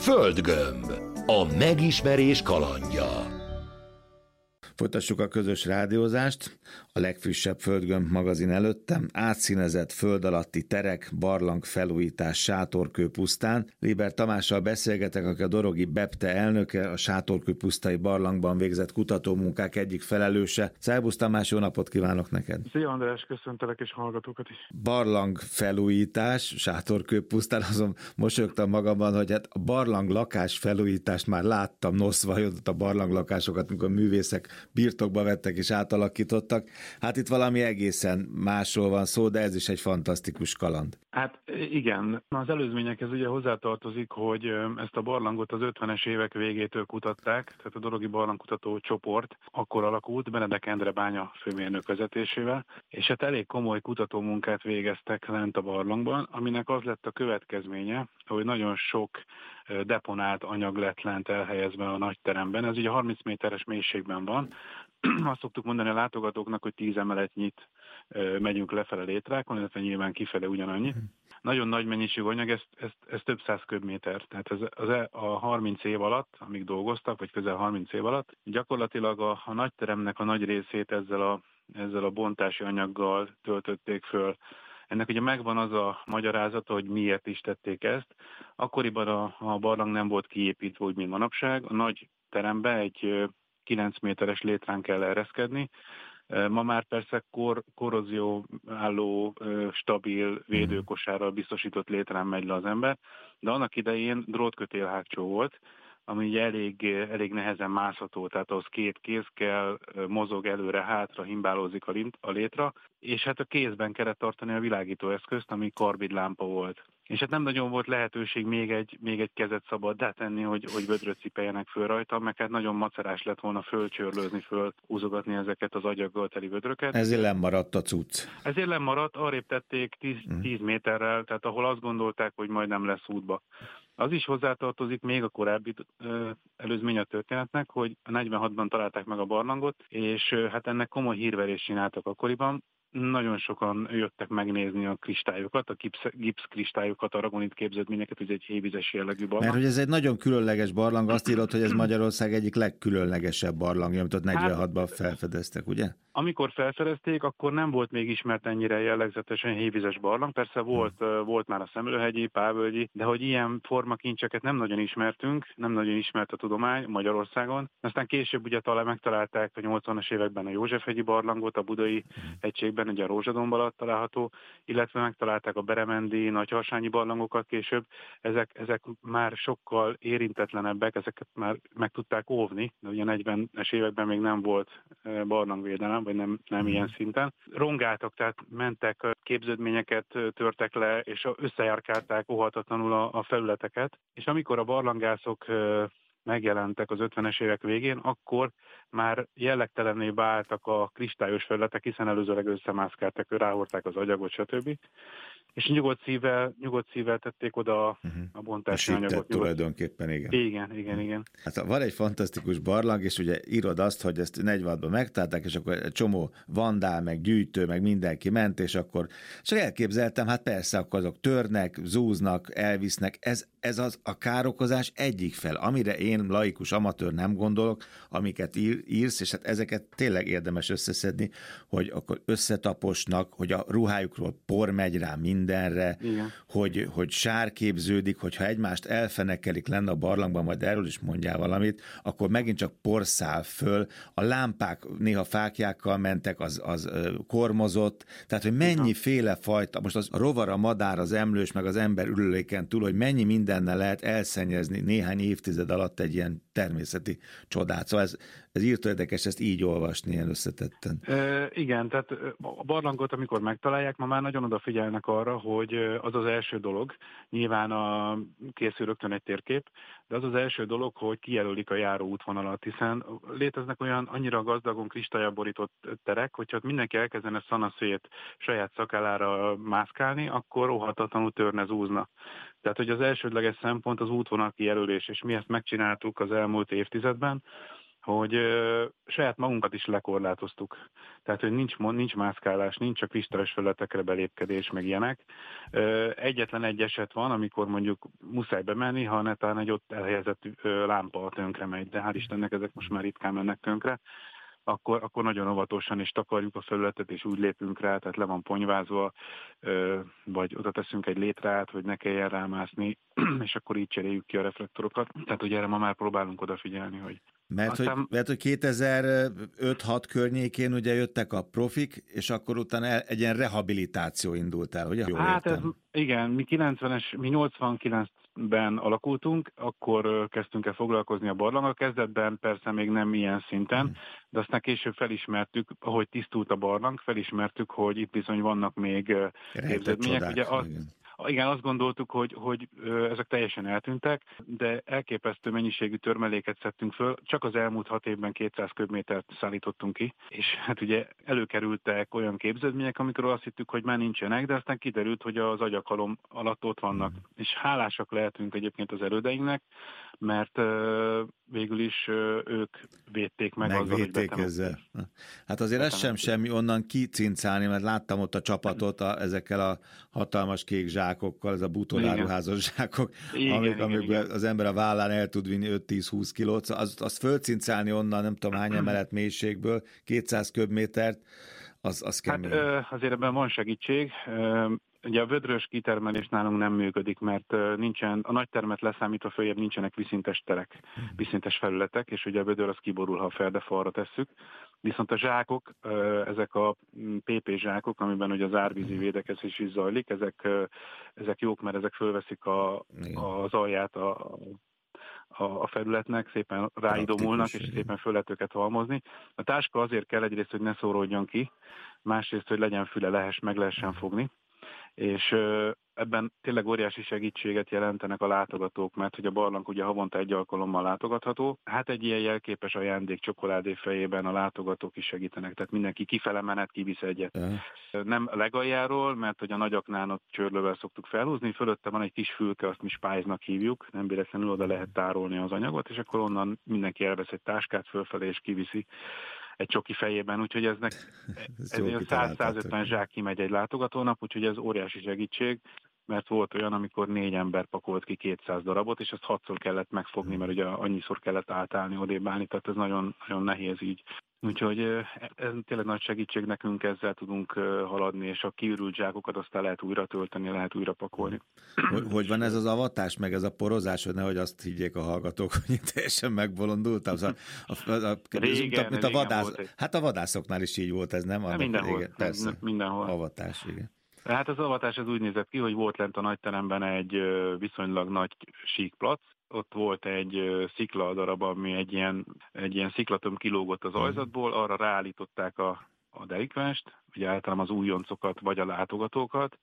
Földgömb. A megismerés kalandja. Folytassuk a közös rádiózást. A legfrissebb Földgömb magazin előttem. Átszínezett föld alatti terek, barlang felújítás Sátorkő pusztán. Liber Tamással beszélgetek, aki a Dorogi BEPTE elnöke, a Sátorkő pusztai barlangban végzett kutatómunkák egyik felelőse. Szerbusz Tamás, jó napot kívánok neked! Szia András, köszöntelek és hallgatókat is! Barlang felújítás Sátorkő pusztán, azon mosolyogtam magamban, hogy hát a barlang lakás felújítást már láttam, noszvajodott a barlang lakásokat, amikor művészek birtokba vettek és átalakítottak. Hát itt valami egészen másról van szó, de ez is egy fantasztikus kaland. Hát igen, az előzményekhez ugye hozzátartozik, hogy ezt a barlangot az 50-es évek végétől kutatták, tehát a Dorogi Barlangkutató csoport akkor alakult, Benedek Endre bánya főmérnök vezetésével, és hát elég komoly kutatómunkát végeztek lent a barlangban, aminek az lett a következménye, hogy nagyon sok deponált anyag lett lent elhelyezve a nagyteremben. Ez ugye 30 méteres mélységben van. Azt szoktuk mondani a látogatóknak, hogy 10 emeletnyit megyünk lefele létrákon, illetve nyilván kifele ugyanannyi. Nagyon nagy mennyiségű anyag, ez több száz köbméter. Tehát a 30 év alatt, amíg dolgoztak, vagy közel 30 év alatt, gyakorlatilag a nagyteremnek a nagy részét ezzel a bontási anyaggal töltötték föl. Ennek ugye megvan az a magyarázata, hogy miért is tették ezt. Akkoriban a barlang nem volt kiépítve, úgy mint manapság. A nagy terembe egy 9 méteres létrán kell ereszkedni. Ma már persze korrózió álló, stabil védőkosárral biztosított létrán megy le az ember, de annak idején drótkötélhágcsó volt, ami ugye elég nehezen mászható, tehát ahhoz 2 kéz kell, mozog előre-hátra, himbálózik a létra, és hát a kézben kellett tartani a világítóeszközt, ami karbidlámpa volt. És hát nem nagyon volt lehetőség még egy kezet szabaddá tenni, hogy vödröt cipeljenek föl rajta, meg hát nagyon macerás lett volna fölcsörlőzni, fölhúzogatni ezeket az agyaggal teli vödröket. Ezért lemaradt a cucc. Ezért lemaradt, arrébb tették 10 méterrel, tehát ahol azt gondolták, hogy majd nem lesz útba. Az is hozzátartozik még a korábbi előzmény a történetnek, hogy 46-ban találták meg a barlangot, és hát ennek komoly hírverést csináltak akkoriban. Nagyon sokan jöttek megnézni a kristályokat, a gipsz kristályokat, aragonit képződményeket, ez egy hévizes jellegű barlang. Mert hogy ez egy nagyon különleges barlang, azt írott, hogy ez Magyarország egyik legkülönlegesebb barlangja, amit ott 46-ban felfedeztek, ugye? Amikor felfedezték, akkor nem volt még ismert ennyire jellegzetesen hévizes barlang, persze volt már a Szemlőhegyi, Pávölgyi, de hogy ilyen formakincseket nem nagyon ismertünk, nem nagyon ismert a tudomány Magyarországon. Aztán később ugye megtalálták a 80-as években a Józsefhegyi barlangot, a Budai hegységben, ugye a Rózsadomb alatt található, illetve megtalálták a Beremendi, Nagyharsányi barlangokat később. Ezek már sokkal érintetlenebbek, ezeket már meg tudták óvni, de ugye 40-es években még nem volt barlangvédelem, vagy nem ilyen szinten. Rongáltak, tehát mentek, képződményeket törtek le, és összejárkálták óhatatlanul a felületeket. És amikor a barlangászok megjelentek az 50-es évek végén, akkor már jellegtelenné váltak a kristályos felületek, hiszen előzőleg összemászkáltak, ráhordták az agyagot, stb. És nyugodt szívvel tették oda a bontási anyagot. Tulajdonképpen, igen. Igen. Hát van egy fantasztikus barlang, és ugye írod azt, hogy ezt 46-ban megtalálták, és akkor egy csomó vandál, meg gyűjtő, meg mindenki ment, és akkor csak elképzeltem, hát persze, akkor azok törnek, zúznak, elvisznek. Ez az a károkozás egyik fel, amire én laikus amatőr nem gondolok, amiket írsz, és hát ezeket tényleg érdemes összeszedni, hogy akkor összetaposnak, hogy a ruhájukról por megy rá mindenre, hogy sár képződik, hogyha egymást elfenekelik lenne a barlangban, majd erről is mondjál valamit, akkor megint csak por száll föl, a lámpák néha fáklyákkal mentek, az kormozott, tehát hogy mennyiféle fajta, most az a rovar, a madár, az emlős, meg az ember ülőléken túl, hogy mennyi mindennel lehet elszennyezni néhány évtized alatt egy ilyen természeti csodát. Szóval ez írtó érdekes ezt így olvasni ilyen összetetten. Igen, tehát a barlangot, amikor megtalálják, ma már nagyon odafigyelnek arra, hogy az az első dolog, nyilván készül rögtön egy térkép, de az az első dolog, hogy kijelölik a járó útvonalat, hiszen léteznek olyan annyira gazdagon kristállyal borított terek, hogyha mindenki elkezdene szanaszét saját szakállára mászkálni, akkor óhatatlanul törne, zúzna. Tehát, hogy az elsődleges szempont az útvonal kijelölés, és mi ezt megcsináltuk az elmúlt évtizedben, hogy saját magunkat is lekorlátoztuk. Tehát, hogy nincs mászkálás, nincs a kristályos felületekre belépkedés, meg ilyenek. Egyetlen egy eset van, amikor mondjuk muszáj bemenni, ha netán egy ott elhelyezett lámpa tönkre megy, de hál' Istennek ezek most már ritkán mennek tönkre. Akkor nagyon óvatosan is takarjuk a felületet, és úgy lépünk rá, tehát le van ponyvázva, vagy oda teszünk egy létrát, hogy ne kelljen rámászni, és akkor így cseréljük ki a reflektorokat. Tehát ugye erre ma már próbálunk odafigyelni, hogy Mert hogy 2005-6 környékén ugye jöttek a profik, és akkor utána egy ilyen rehabilitáció indult el, ugye? Hát ez, igen, mi 89-ben alakultunk, akkor kezdtünk el foglalkozni a barlanggal. Kezdetben persze még nem ilyen szinten, de aztán később felismertük, ahogy tisztult a barlang, felismertük, hogy itt bizony vannak még képződmények. Ugye igen, azt gondoltuk, hogy ezek teljesen eltűntek, de elképesztő mennyiségű törmeléket szedtünk föl. Csak az elmúlt 6 évben 200 köbmétert szállítottunk ki, és hát ugye előkerültek olyan képződmények, amikről azt hittük, hogy már nincsenek, de aztán kiderült, hogy az agyaghalom alatt ott vannak. És hálásak lehetünk egyébként az elődeinknek, mert végül is ők védték meg azzal, hogy ezzel. Hát azért ez sem semmi onnan kicincálni, mert láttam ott a csapatot ezekkel a hatalmas kék zsákokkal, ez a bútoráruházas zsákok, amikből az ember a vállán el tud vinni 5-10-20 kilót, azt fölcincálni onnan, nem tudom hány emelet mélységből, 200 köbmétert, az kemény. Hát azért ebben van segítség. Ugye a vödrös kitermelés nálunk nem működik, mert a nagy termet leszámítva följebb nincsenek vízszintes terek, vízszintes felületek, és ugye a vödör az kiborul, ha a ferdefalra tesszük. Viszont a zsákok, ezek a PP zsákok, amiben ugye az árvízi védekezés is zajlik, ezek jók, mert ezek fölveszik az alját a felületnek, szépen ráidomulnak, és szépen föl lehet őket halmozni. A táska azért kell egyrészt, hogy ne szóródjon ki, másrészt, hogy legyen füle, meg lehessen fogni. És ebben tényleg óriási segítséget jelentenek a látogatók, mert hogy a barlang ugye havonta egy alkalommal látogatható. Hát egy ilyen jelképes ajándék csokoládé fejében a látogatók is segítenek, tehát mindenki kifele menet, kivisz egyet. Nem a legaljáról, mert hogy a nagyaknál ott csörlővel szoktuk felhúzni, fölötte van egy kis fülke, azt mi spájznak hívjuk, nem véletlenül oda lehet tárolni az anyagot, és akkor onnan mindenki elvesz egy táskát fölfelé és kiviszi egy csoki fejében, úgyhogy ez 100-150 zsák kimegy egy látogatónap, úgyhogy ez óriási segítség, mert volt olyan, amikor 4 ember pakolt ki 200 darabot, és azt 6-szor kellett megfogni, mert ugye annyiszor kellett átállni, odébb állni, tehát ez nagyon, nagyon nehéz így. Úgyhogy ez tényleg nagy segítség nekünk, ezzel tudunk haladni, és a kiürült zsákokat aztán lehet újra tölteni, lehet újra pakolni. Hogy van ez az avatás, meg ez a porozás, hogy nehogy azt higgyék a hallgatók, hogy teljesen megbolondultam. Régen mint a vadász, volt. Hát a vadászoknál is így volt ez, nem? Mindenhol. Igen, persze. Mindenhol. Avatás, igen. Hát az avatás az úgy nézett ki, hogy volt lent a nagyteremben egy viszonylag nagy síkplac, ott volt egy szikladarab, ami egy ilyen sziklatömb kilógott az ajzatból, arra ráállították a delikvenst, ugye általában az újoncokat vagy a látogatókat.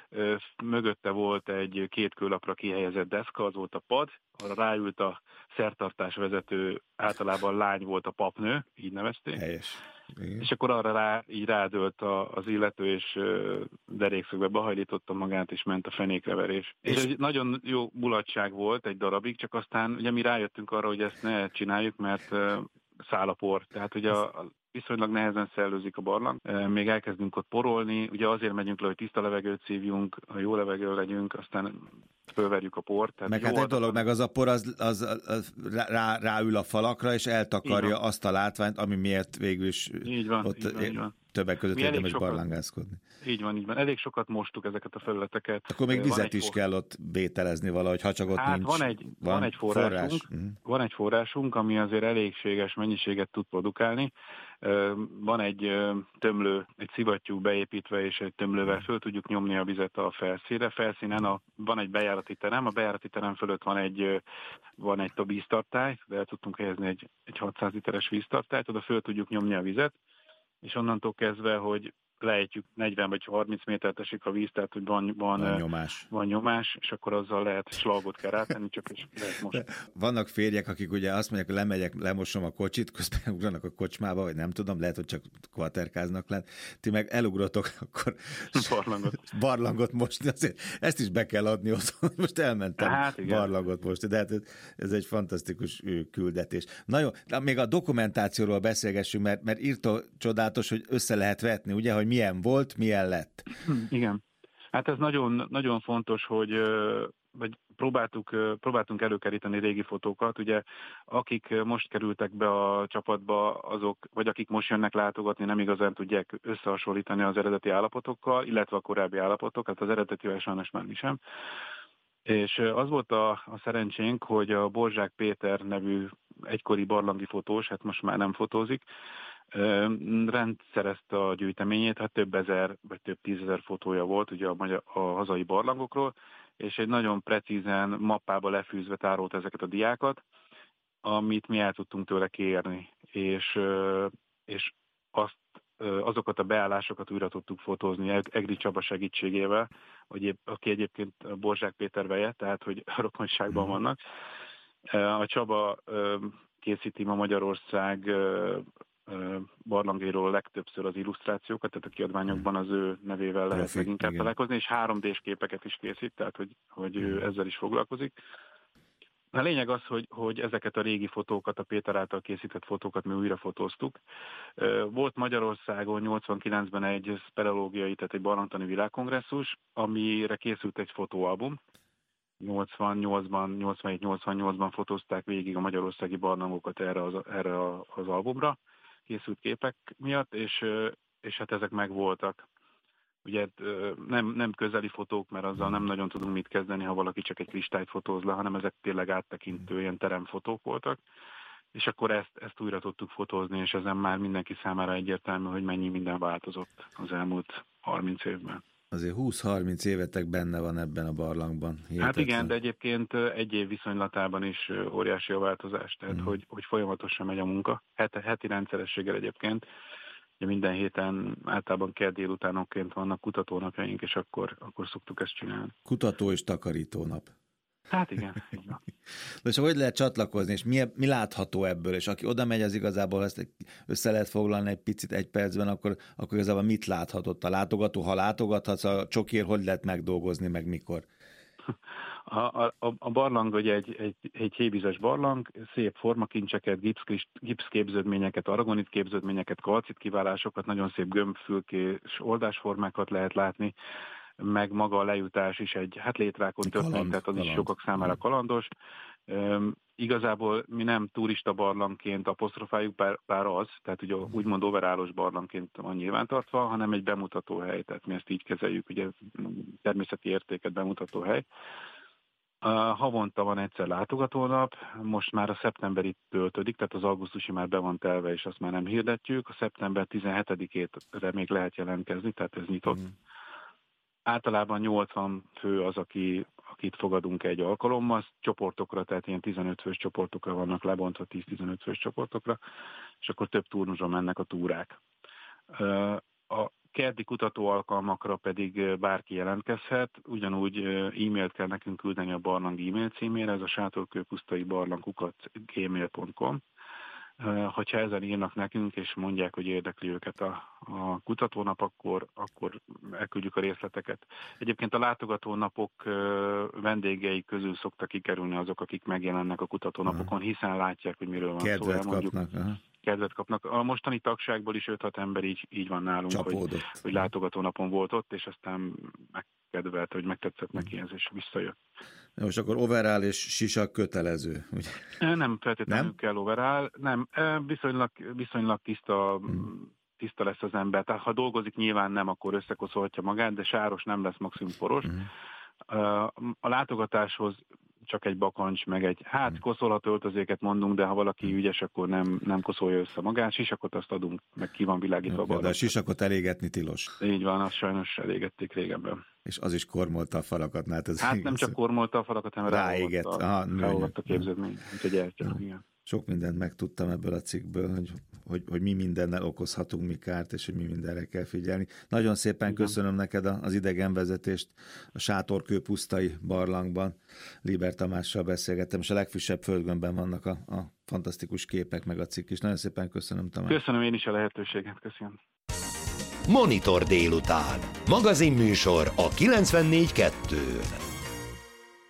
Mögötte volt egy 2 kőlapra kihelyezett deszka, az volt a pad, arra ráült a szertartás vezető, általában lány volt a papnő, így nevezték. Helyes. Igen. És akkor arra így rádölt az illető, és derékszögbe behajlította magát, és ment a fenékreverés. És egy nagyon jó mulatság volt egy darabig, csak aztán ugye mi rájöttünk arra, hogy ezt ne csináljuk, mert száll a por. Tehát ugye viszonylag nehezen szellőzik a barlang. Még elkezdünk ott porolni, ugye azért megyünk le, hogy tiszta levegőt szívjunk, ha jó levegő legyünk, aztán fölverjük a port. Tehát meg hát egy dolog, meg az a por az ráül a falakra, és eltakarja azt a látványt, ami miért végül is így van, ott így van. Többek között érdemes barlangászkodni. Így van. Elég sokat mostuk ezeket a felületeket. Akkor még vizet is kell ott bételezni valahogy, ha csak ott nincs. Van egy forrásunk, van egy forrásunk, ami azért elégséges mennyiséget tud produkálni. Van egy tömlő, egy szivattyú beépítve, és egy tömlővel föl tudjuk nyomni a vizet a felszínre. Felszínen van egy bejárati terem, a bejárati terem fölött van egy víztartály, de el tudtunk helyezni egy 600 literes víztartályt, oda föl tudjuk nyomni a vizet, és onnantól kezdve, hogy lejtjük 40 vagy 30 métert esik a víz, tehát hogy van nyomás, és akkor azzal lehet slagot kell rátenni, csak is lehet mosni. Vannak férjek, akik ugye azt mondják, hogy lemegyek, lemosom a kocsit, közben ugranak a kocsmába, vagy nem tudom, lehet, hogy csak kvaterkáznak lent. Ti meg elugrotok, akkor barlangot mosni, azért ezt is be kell adni otthon. Most elmentem barlangot mosni, de hát ez egy fantasztikus küldetés. Na jó, még a dokumentációról beszélgessünk, mert írtó csodálatos, hogy össze lehet vetni, ugye, hogy milyen volt, milyen lett. Igen. Hát ez nagyon, nagyon fontos, hogy vagy próbáltunk előkeríteni régi fotókat. Ugye akik most kerültek be a csapatba, azok, vagy akik most jönnek látogatni, nem igazán tudják összehasonlítani az eredeti állapotokkal, illetve a korábbi állapotokat, az eredetivel sajnos már mi sem. És az volt a szerencsénk, hogy a Borzsák Péter nevű egykori barlangi fotós, hát most már nem fotózik, rendszerezte a gyűjteményét, hát több ezer vagy több tízezer fotója volt ugye a hazai barlangokról, és egy nagyon precízen mappába lefűzve tárolt ezeket a diákat, amit mi el tudtunk tőle kérni, és azokat a beállásokat újra tudtuk fotózni Egri Csaba segítségével, aki egyébként Borzsák Péter veje, tehát hogy rokonságban vannak. A Csaba készíti ma Magyarország barlangéről legtöbbször az illusztrációkat, tehát a kiadványokban az ő nevével lehet leginkább találkozni, és 3D-s képeket is készít, tehát hogy ő ezzel is foglalkozik. A lényeg az, hogy ezeket a régi fotókat, a Péter által készített fotókat mi újra fotóztuk. Volt Magyarországon 89-ben egy speleológiai, tehát egy barlangtani világkongresszus, amire készült egy fotóalbum. 87-88-ban fotózták végig a magyarországi barlangokat erre az albumra, készült képek miatt, és hát ezek megvoltak. Ugye nem közeli fotók, mert azzal nem nagyon tudunk mit kezdeni, ha valaki csak egy kristályt fotóz le, hanem ezek tényleg áttekintő ilyen teremfotók voltak, és akkor ezt újra tudtuk fotózni, és ezen már mindenki számára egyértelmű, hogy mennyi minden változott az elmúlt 30 évben. Azért 20-30 évetek benne van ebben a barlangban. Hihetetlen. Hát igen, de egyébként egy év viszonylatában is óriási a változás, tehát hogy folyamatosan megy a munka, heti rendszerességgel egyébként. Ugye minden héten általában kedd délutánonként vannak kutatónapjaink, és akkor szoktuk ezt csinálni. Kutató és takarító nap. Hát igen, így van. De és hogy lehet csatlakozni, és mi látható ebből, és aki oda megy, az igazából ezt össze lehet foglalni egy picit egy percben, akkor igazából mit láthatott a látogató? Ha látogathatsz, a csokér hogy lehet megdolgozni, meg mikor? A barlang ugye egy hévízes barlang, szép formakincseket, gipszképződményeket, aragonit képződményeket, kalcit kiválásokat, nagyon szép gömbfülkés oldásformákat lehet látni, meg maga a lejutás is egy létrákon történt, tehát az is sokak számára kalandos. Igazából mi nem turista barlangként apostrofáljuk, bár az, tehát ugye úgymond overálos barlangként van nyilvántartva, hanem egy bemutatóhely, tehát mi ezt így kezeljük, ugye természeti értéket bemutató hely. Havonta van egyszer látogatónap, most már a szeptemberi töltődik, tehát az augusztusi már be van telve, és azt már nem hirdetjük. A szeptember 17-ére még lehet jelentkezni, tehát ez nyitott. Általában 80 fő az, akit fogadunk egy alkalommal, csoportokra, tehát ilyen 15 fős csoportokra vannak lebontva, 10-15 fős csoportokra, és akkor több turnusra mennek a túrák. A keddi kutatóalkalmakra pedig bárki jelentkezhet, ugyanúgy e-mailt kell nekünk küldeni a barlang e-mail címére, ez a sátorkőpusztai-barlang@gmail.com. Hogyha ezen írnak nekünk, és mondják, hogy érdekli őket a kutatónap, akkor elküldjük a részleteket. Egyébként a látogatónapok vendégei közül szoktak kikerülni azok, akik megjelennek a kutatónapokon, hiszen látják, hogy miről van szó. Kedvet kapnak. A mostani tagságból is 5-6 ember így van nálunk, hogy látogatónapon volt ott, és aztán megkedvelte, hogy megtetszett neki ez, és visszajött. Most akkor overall és sisak kötelező, ugye? Nem feltétlenül kell overall, nem, viszonylag tiszta lesz az ember. Tehát ha dolgozik, nyilván nem, akkor összekoszolhatja magát, de sáros nem lesz, maximum poros. A látogatáshoz csak egy bakancs, meg koszolható öltözéket mondunk, de ha valaki ügyes, akkor nem koszolja össze magát. Sisakot azt adunk, meg ki van világítva. Okay, de a sisakot elégetni tilos. Így van, azt sajnos elégették régebben. És az is kormolta a falakat. Nem csak kormolta a falakat, hanem ráégett a képződmény, úgyhogy igen. sok mindent megtudtam ebből a cikkből, hogy mi mindennel okozhatunk mi kárt, és hogy mi mindenre kell figyelni. Nagyon szépen köszönöm neked az idegenvezetést a Sátorkő pusztai barlangban. Liber Tamással beszélgettem, és a legfrissebb földgömbben vannak a fantasztikus képek, meg a cikk is. Nagyon szépen köszönöm, Tamás. Köszönöm én is a lehetőséget, köszönöm. Monitor délután. Magazinműsor a 94.2-n.